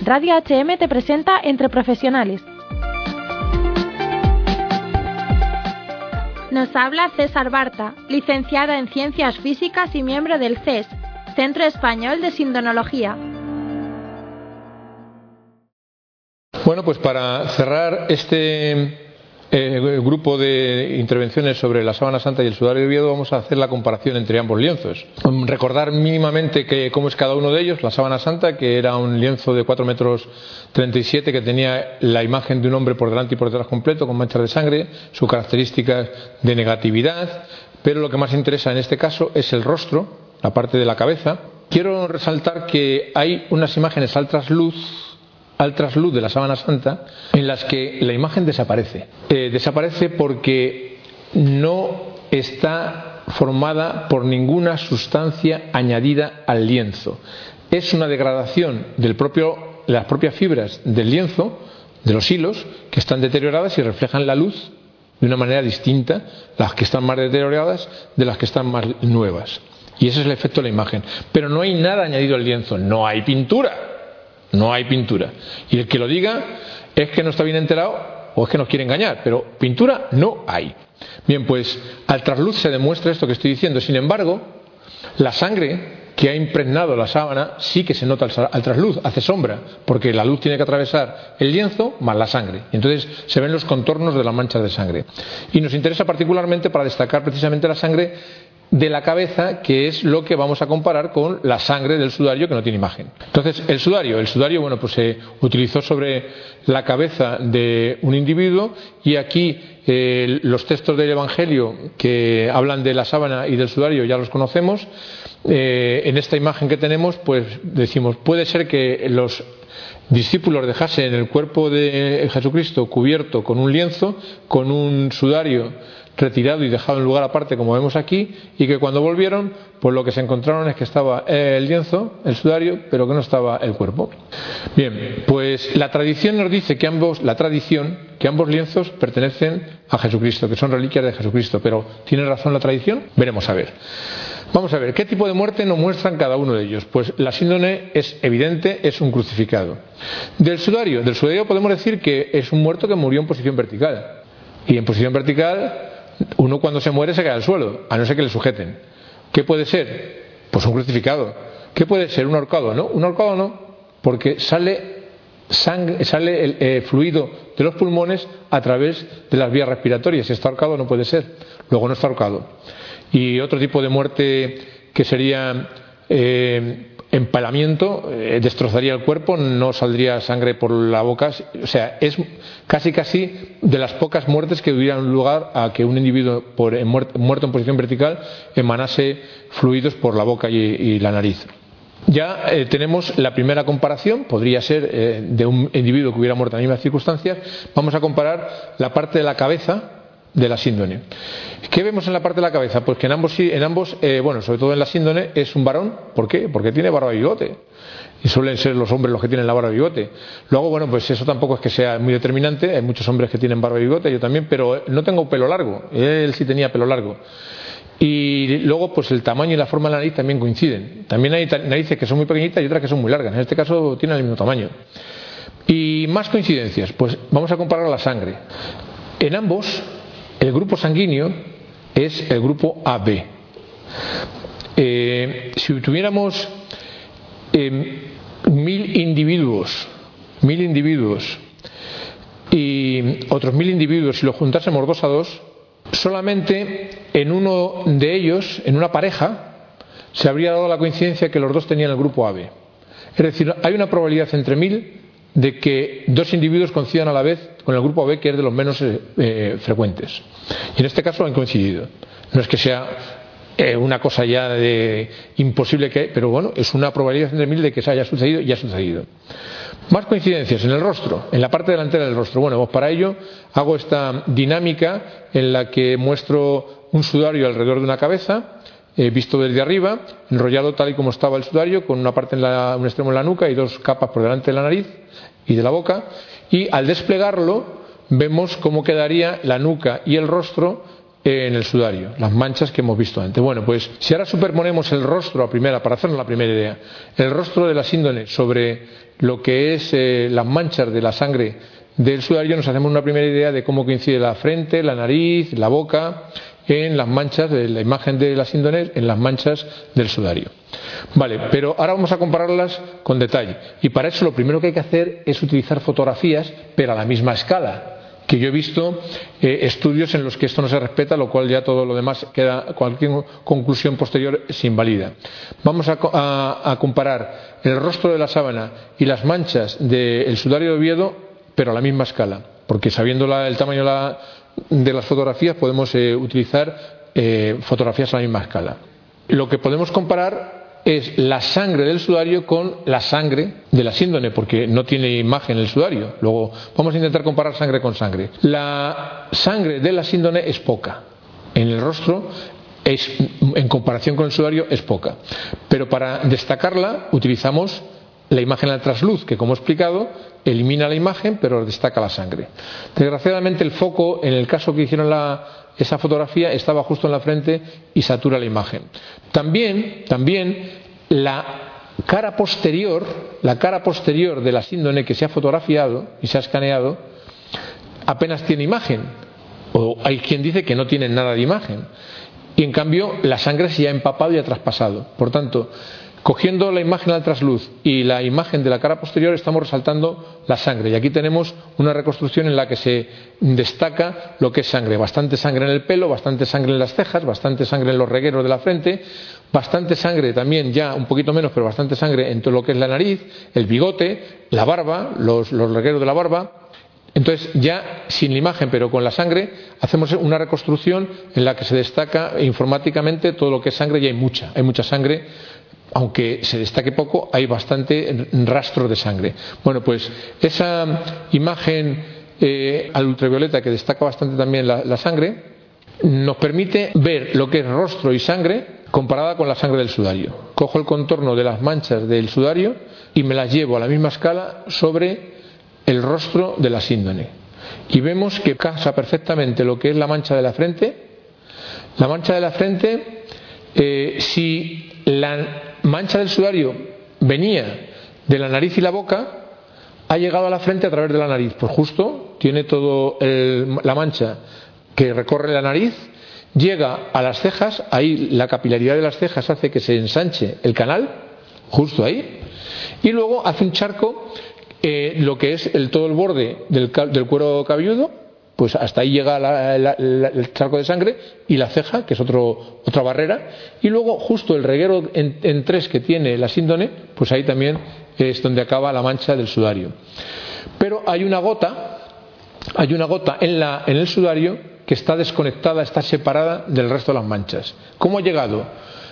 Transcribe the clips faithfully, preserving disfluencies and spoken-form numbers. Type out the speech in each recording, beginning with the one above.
Radio H M te presenta Entre Profesionales. Nos habla César Barta, licenciada en Ciencias Físicas y miembro del C E S, Centro Español de Sindonología. Bueno, pues para cerrar este eh, grupo de intervenciones sobre la Sábana Santa y el Sudario de Oviedo, vamos a hacer la comparación entre ambos lienzos. Recordar mínimamente que, cómo es cada uno de ellos. La Sábana Santa, que era un lienzo de cuatro metros treinta y siete, que tenía la imagen de un hombre por delante y por detrás completo, con manchas de sangre, sus características de negatividad, pero lo que más interesa en este caso es el rostro, la parte de la cabeza. Quiero resaltar que hay unas imágenes al trasluz al trasluz de la Sábana Santa en las que la imagen desaparece. Eh, desaparece porque no está formada por ninguna sustancia añadida al lienzo. Es una degradación del propio, de las propias fibras del lienzo, de los hilos, que están deterioradas y reflejan la luz de una manera distinta, las que están más deterioradas de las que están más nuevas. Y ese es el efecto de la imagen. Pero no hay nada añadido al lienzo, no hay pintura. No hay pintura. Y el que lo diga es que no está bien enterado o es que nos quiere engañar, pero pintura no hay. Bien, pues al trasluz se demuestra esto que estoy diciendo. Sin embargo, la sangre que ha impregnado la sábana sí que se nota al trasluz, hace sombra, porque la luz tiene que atravesar el lienzo más la sangre. Y entonces se ven los contornos de las manchas de sangre. Y nos interesa particularmente para destacar precisamente la sangre de la cabeza, que es lo que vamos a comparar con la sangre del sudario, que no tiene imagen. Entonces, el sudario, el sudario, bueno, pues se utilizó sobre la cabeza de un individuo, y aquí eh, los textos del Evangelio que hablan de la sábana y del sudario ya los conocemos. Eh, en esta imagen que tenemos, pues decimos, puede ser que los discípulos dejasen el cuerpo de Jesucristo cubierto con un lienzo, con un sudario retirado y dejado en lugar aparte, como vemos aquí, y que cuando volvieron, pues lo que se encontraron es que estaba el lienzo, el sudario, pero que no estaba el cuerpo. Bien, pues la tradición nos dice que ambos, la tradición, que ambos lienzos pertenecen a Jesucristo, que son reliquias de Jesucristo, pero ¿tiene razón la tradición? Veremos a ver. Vamos a ver, ¿qué tipo de muerte nos muestran cada uno de ellos? Pues la síndone es evidente, es un crucificado. Del sudario, del sudario podemos decir que es un muerto que murió en posición vertical. Y en posición vertical, uno cuando se muere se cae al suelo, a no ser que le sujeten. ¿Qué puede ser? Pues un crucificado. ¿Qué puede ser? Un ahorcado, ¿no? Un ahorcado no, porque sale sangre, sale el eh, fluido de los pulmones a través de las vías respiratorias. Si está ahorcado no puede ser. Luego no está ahorcado. Y otro tipo de muerte que sería eh, empalamiento, eh, destrozaría el cuerpo, no saldría sangre por la boca. O sea, es casi casi de las pocas muertes que hubieran lugar a que un individuo por, en muerto, muerto en posición vertical emanase fluidos por la boca y, y la nariz. Ya eh, tenemos la primera comparación, podría ser eh, de un individuo que hubiera muerto en las mismas circunstancias. Vamos a comparar la parte de la cabeza de la síndone. ¿Qué vemos en la parte de la cabeza? Pues que en ambos, en ambos eh, bueno, sobre todo en la síndone, es un varón. ¿Por qué? Porque tiene barba y bigote. Y suelen ser los hombres los que tienen la barba y bigote. Luego, bueno, pues eso tampoco es que sea muy determinante. Hay muchos hombres que tienen barba y bigote, yo también, pero no tengo pelo largo. Él sí tenía pelo largo. Y luego, pues el tamaño y la forma de la nariz también coinciden. También hay narices que son muy pequeñitas y otras que son muy largas. En este caso tienen el mismo tamaño. Y más coincidencias. Pues vamos a comparar la sangre. En ambos, el grupo sanguíneo es el grupo A B. Eh, si tuviéramos eh, mil individuos, mil individuos y otros mil individuos, si los juntásemos dos a dos, solamente en uno de ellos, en una pareja, se habría dado la coincidencia que los dos tenían el grupo A B. Es decir, hay una probabilidad entre mil de que dos individuos coincidan a la vez con el grupo A B, que es de los menos eh, frecuentes. Y en este caso han coincidido. No es que sea eh, una cosa ya de imposible que, pero bueno, es una probabilidad entre mil de que eso haya sucedido y ha sucedido. Más coincidencias en el rostro, en la parte delantera del rostro. Bueno, pues para ello hago esta dinámica en la que muestro un sudario alrededor de una cabeza, eh, visto desde arriba, enrollado tal y como estaba el sudario, con una parte en la, un extremo en la nuca y dos capas por delante de la nariz y de la boca, y al desplegarlo vemos cómo quedaría la nuca y el rostro en el sudario, las manchas que hemos visto antes. Bueno, pues si ahora superponemos el rostro a primera, para hacernos la primera idea, el rostro de la síndone sobre lo que es eh, las manchas de la sangre del sudario, nos hacemos una primera idea de cómo coincide la frente, la nariz, la boca, en las manchas de la imagen de la síndone, en las manchas del sudario. Vale, pero ahora vamos a compararlas con detalle. Y para eso lo primero que hay que hacer es utilizar fotografías, pero a la misma escala. Que yo he visto eh, estudios en los que esto no se respeta, lo cual ya todo lo demás queda, cualquier conclusión posterior se invalida. Vamos a, a, a comparar el rostro de la sábana y las manchas del sudario de Oviedo, pero a la misma escala, porque sabiendo la, el tamaño la, de las fotografías podemos eh, utilizar eh, fotografías a la misma escala. Lo que podemos comparar es la sangre del sudario con la sangre de la síndone, porque no tiene imagen el sudario. Luego vamos a intentar comparar sangre con sangre. La sangre de la síndone es poca. En el rostro, es, en comparación con el sudario, es poca. Pero para destacarla utilizamos la imagen al trasluz, que como he explicado, elimina la imagen, pero destaca la sangre. Desgraciadamente el foco, en el caso que hicieron la, esa fotografía, estaba justo en la frente y satura la imagen. También, también la cara posterior, la cara posterior de la síndone que se ha fotografiado y se ha escaneado, apenas tiene imagen. O hay quien dice que no tiene nada de imagen. Y en cambio la sangre se ha empapado y ha traspasado. Por tanto, cogiendo la imagen al trasluz y la imagen de la cara posterior, estamos resaltando la sangre. Y aquí tenemos una reconstrucción en la que se destaca lo que es sangre. Bastante sangre en el pelo, bastante sangre en las cejas, bastante sangre en los regueros de la frente, bastante sangre también, ya un poquito menos, pero bastante sangre en todo lo que es la nariz, el bigote, la barba, los, los regueros de la barba. Entonces, ya sin la imagen, pero con la sangre, hacemos una reconstrucción en la que se destaca informáticamente todo lo que es sangre, y hay mucha, hay mucha sangre. Aunque se destaque poco, hay bastante rastro de sangre. Bueno, pues esa imagen eh, al ultravioleta, que destaca bastante también la, la sangre, nos permite ver lo que es rostro y sangre comparada con la sangre del sudario. Cojo el contorno de las manchas del sudario y me las llevo a la misma escala sobre el rostro de la síndone. Y vemos que casa perfectamente lo que es la mancha de la frente. La mancha de la frente, eh, si la mancha del sudario venía de la nariz y la boca, ha llegado a la frente a través de la nariz. Pues justo tiene todo el, la mancha que recorre la nariz, llega a las cejas, ahí la capilaridad de las cejas hace que se ensanche el canal, justo ahí, y luego hace un charco, eh, lo que es el, todo el borde del, del cuero cabelludo, pues hasta ahí llega la, la, la, el charco de sangre, y la ceja, que es otro, otra barrera, y luego justo el reguero en, en tres que tiene la síndone, pues ahí también es donde acaba la mancha del sudario. Pero hay una gota, hay una gota en, la, en el sudario que está desconectada, está separada del resto de las manchas. ¿Cómo ha llegado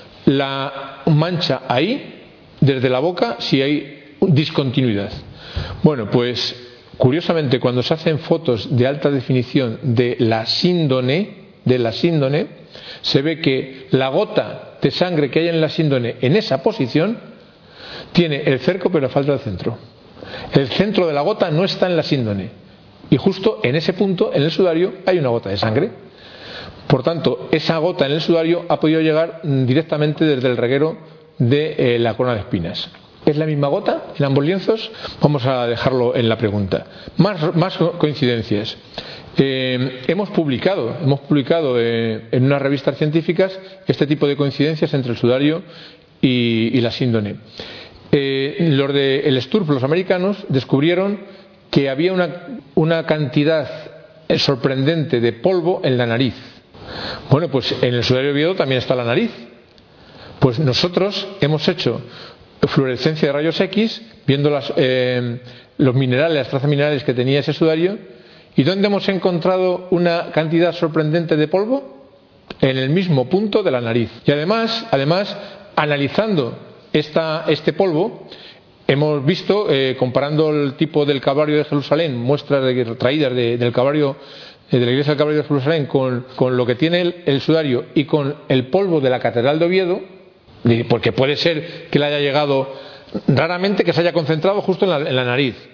la mancha ahí, desde la boca, si hay discontinuidad? Bueno, pues curiosamente, cuando se hacen fotos de alta definición de la síndone, de la síndone, se ve que la gota de sangre que hay en la síndone en esa posición tiene el cerco, pero falta el centro. El centro de la gota no está en la síndone, y justo en ese punto, en el sudario, hay una gota de sangre. Por tanto, esa gota en el sudario ha podido llegar directamente desde el reguero de eh, la corona de espinas. ¿Es la misma gota en ambos lienzos? Vamos a dejarlo en la pregunta. Más, más coincidencias. Eh, hemos publicado, hemos publicado eh, en unas revistas científicas este tipo de coincidencias entre el sudario y, y la síndone. Eh, los de el Sturf, los americanos, descubrieron que había una, una cantidad sorprendente de polvo en la nariz. Bueno, pues en el sudario de Oviedo también está la nariz. Pues nosotros hemos hecho fluorescencia de rayos X, viendo las, eh, los minerales, las trazas minerales que tenía ese sudario. ¿Y dónde hemos encontrado una cantidad sorprendente de polvo? En el mismo punto de la nariz. Y además, además analizando esta, este polvo, hemos visto, eh, comparando el tipo del Calvario de Jerusalén, muestras de, traídas de, del Calvario, eh, de la iglesia del Calvario de Jerusalén, con, con lo que tiene el, el sudario y con el polvo de la Catedral de Oviedo, porque puede ser que le haya llegado, raramente que se haya concentrado justo en la, en la nariz,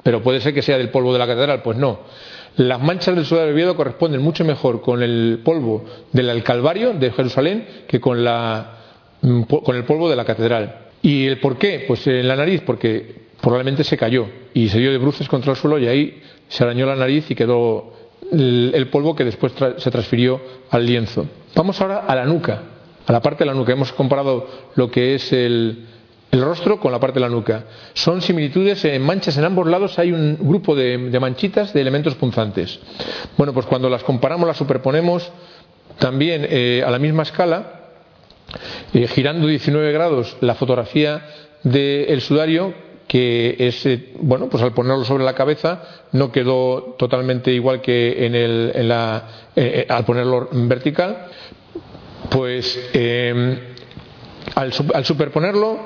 pero puede ser que sea del polvo de la catedral. Pues no. Las manchas del sudario de Oviedo corresponden mucho mejor con el polvo del Calvario de Jerusalén que con, la, con el polvo de la catedral. ¿Y el por qué? Pues en la nariz, porque probablemente se cayó y se dio de bruces contra el suelo y ahí se arañó la nariz y quedó el, el polvo que después tra- se transfirió al lienzo. Vamos ahora a la nuca, a la parte de la nuca. Hemos comparado lo que es el, el rostro con la parte de la nuca. Son similitudes en manchas en ambos lados, hay un grupo de, de manchitas de elementos punzantes. Bueno, pues cuando las comparamos, las superponemos también eh, a la misma escala, eh, girando diecinueve grados la fotografía del sudario, que es, eh, bueno, pues al ponerlo sobre la cabeza no quedó totalmente igual que en el, en la, eh, al ponerlo en vertical, pues eh, al, al superponerlo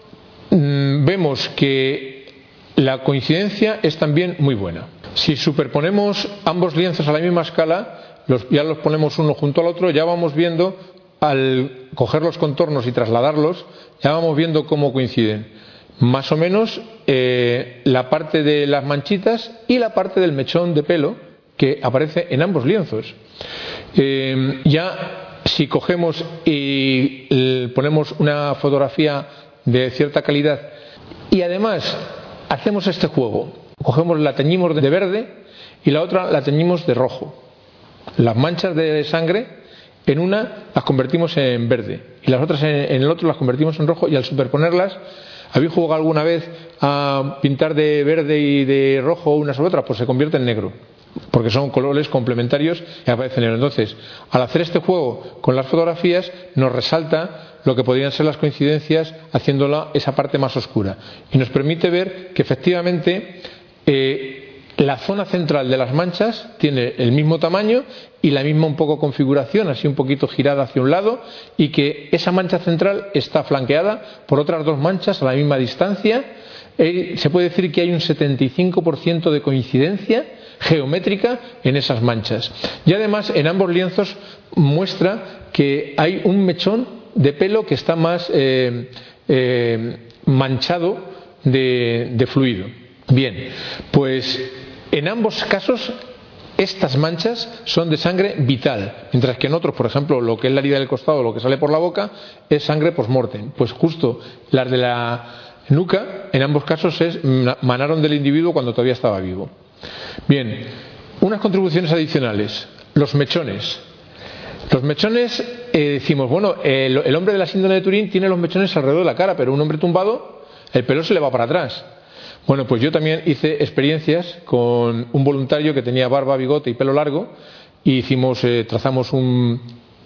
mmm, vemos que la coincidencia es también muy buena. Si superponemos ambos lienzos a la misma escala, los, ya los ponemos uno junto al otro, ya vamos viendo, al coger los contornos y trasladarlos, ya vamos viendo cómo coinciden. Más o menos eh, la parte de las manchitas y la parte del mechón de pelo que aparece en ambos lienzos. Eh, ya si cogemos y eh, ponemos una fotografía de cierta calidad y además hacemos este juego, cogemos, la teñimos de verde y la otra la teñimos de rojo. Las manchas de sangre en una las convertimos en verde y las otras en, en el otro las convertimos en rojo, y al superponerlas, ¿habéis jugado alguna vez a pintar de verde y de rojo una sobre otra? Pues se convierte en negro, porque son colores complementarios y aparece negro. Entonces, al hacer este juego con las fotografías, nos resalta lo que podrían ser las coincidencias, haciéndola esa parte más oscura. Y nos permite ver que efectivamente eh, la zona central de las manchas tiene el mismo tamaño y la misma un poco configuración, así un poquito girada hacia un lado, y que esa mancha central está flanqueada por otras dos manchas a la misma distancia. Eh, se puede decir que hay un setenta y cinco por ciento de coincidencia geométrica en esas manchas. Y además en ambos lienzos muestra que hay un mechón de pelo que está más eh, eh, manchado de, de fluido. Bien, pues en ambos casos estas manchas son de sangre vital, mientras que en otros, por ejemplo, lo que es la herida del costado, lo que sale por la boca, es sangre post-mortem. Pues justo las de la nuca, en ambos casos, es manaron del individuo cuando todavía estaba vivo. Bien, unas contribuciones adicionales. Los mechones. Los mechones, eh, decimos, bueno, el, el hombre de la síndrome de Turín tiene los mechones alrededor de la cara, pero un hombre tumbado, el pelo se le va para atrás. Bueno, pues yo también hice experiencias con un voluntario que tenía barba, bigote y pelo largo, y hicimos, eh, trazamos un,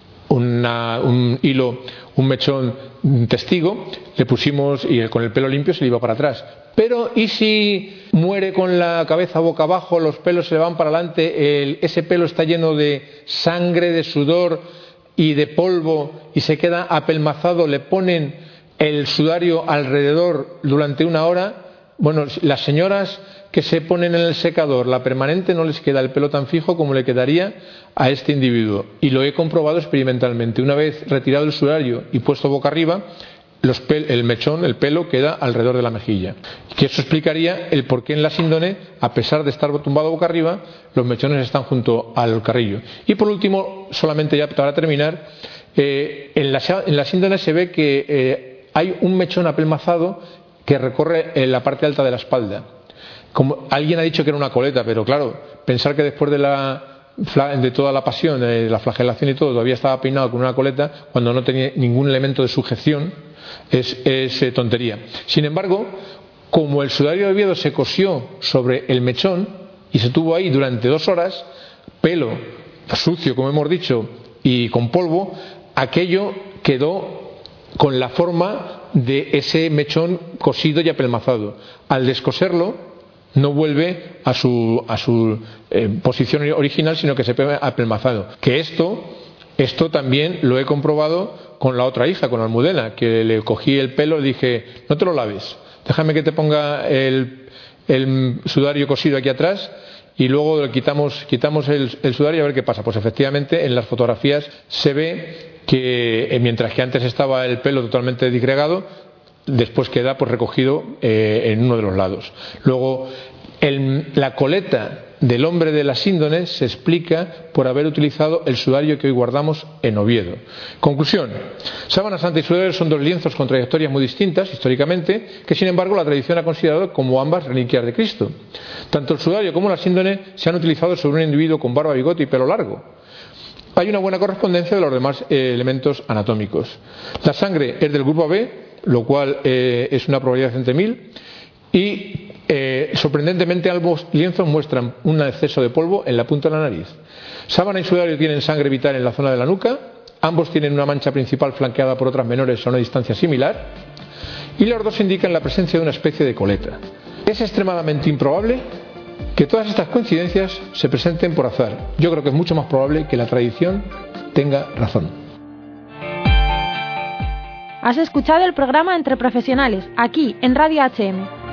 una, un hilo, un mechón testigo, le pusimos y con el pelo limpio se le iba para atrás. Pero ¿y si muere con la cabeza boca abajo, los pelos se le van para adelante, el, ese pelo está lleno de sangre, de sudor y de polvo y se queda apelmazado, le ponen el sudario alrededor durante una hora? Bueno, las señoras que se ponen en el secador, la permanente, no les queda el pelo tan fijo como le quedaría a este individuo. Y lo he comprobado experimentalmente. Una vez retirado el sudario y puesto boca arriba, los pel el mechón, el pelo, queda alrededor de la mejilla. Que eso explicaría el por qué en la síndone, a pesar de estar tumbado boca arriba, los mechones están junto al carrillo. Y por último, solamente ya para terminar, eh, en, la, en la síndone se ve que eh, hay un mechón apelmazado que recorre en la parte alta de la espalda. Como alguien ha dicho que era una coleta, pero claro, pensar que después de, la, de toda la pasión, de la flagelación y todo, todavía estaba peinado con una coleta cuando no tenía ningún elemento de sujeción, es, es eh, tontería. Sin embargo, como el sudario de Oviedo se cosió sobre el mechón y se tuvo ahí durante dos horas, pelo sucio, como hemos dicho, y con polvo, aquello quedó con la forma de ese mechón cosido y apelmazado. Al descoserlo no vuelve a su, a su eh, posición original, sino que se pega apelmazado. Que esto, esto también lo he comprobado con la otra hija, con Almudena, que le cogí el pelo y le dije, no te lo laves, déjame que te ponga el, el sudario cosido aquí atrás y luego le quitamos, quitamos el, el sudario y a ver qué pasa. Pues efectivamente en las fotografías se ve que mientras que antes estaba el pelo totalmente disgregado, después queda pues recogido eh, en uno de los lados. Luego, El, la coleta del hombre de la síndone se explica por haber utilizado el sudario que hoy guardamos en Oviedo. Conclusión: sábana santa y sudario son dos lienzos con trayectorias muy distintas históricamente, que sin embargo la tradición ha considerado como ambas reliquias de Cristo. Tanto el sudario como la síndone se han utilizado sobre un individuo con barba, bigote y pelo largo. Hay una buena correspondencia de los demás eh, elementos anatómicos. La sangre es del grupo B, lo cual eh, es una probabilidad entre mil, y Eh, sorprendentemente ambos lienzos muestran un exceso de polvo en la punta de la nariz. Sábana y sudario tienen sangre vital en la zona de la nuca, ambos tienen una mancha principal flanqueada por otras menores a una distancia similar, y los dos indican la presencia de una especie de coleta. Es extremadamente improbable que todas estas coincidencias se presenten por azar. Yo creo que es mucho más probable que la tradición tenga razón. Has escuchado el programa Entre Profesionales, aquí en Radio H M.